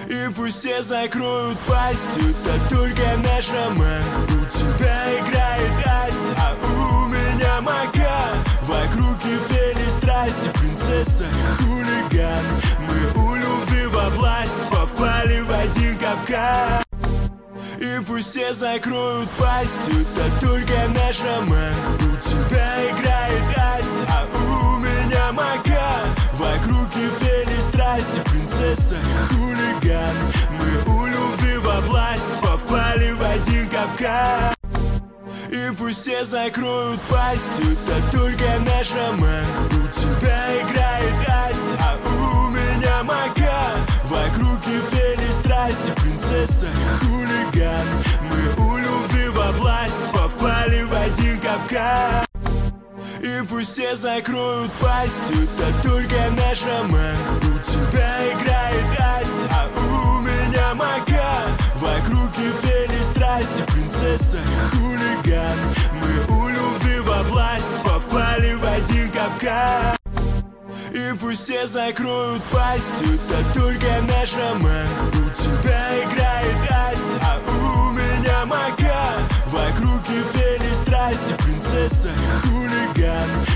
И пусть все закроют пасть, это только наш роман. У тебя играет Асть, а у меня Мака. Вокруг кипели страсти, принцесса и хулиган. Мы у любви во власть попали в один капкан. И пусть все закроют пасть, это только наш роман. У тебя играет Асть, а у меня Мака. Вокруг кипели страсти, принцесса и хулиган. Мы у любви во власть попали в один капкан. И пусть все закроют пасть, это только наш роман. У тебя играет Асть, а у меня Мака. Вокруг кипели страсти, принцесса и хулиган. Мы у любви во власть попали в один капкан. И пусть все закроют пасть, это только наш роман. У тебя играет Асть, а у меня Мака. Вокруг кипели страсти, принцесса и хулиган. Мы у любви во власть попали в один капкан. И пусть все закроют пасть, это только наш роман. У тебя играет Асть, а у меня Мака. Вокруг кипели страсти, принцесса и хулиган.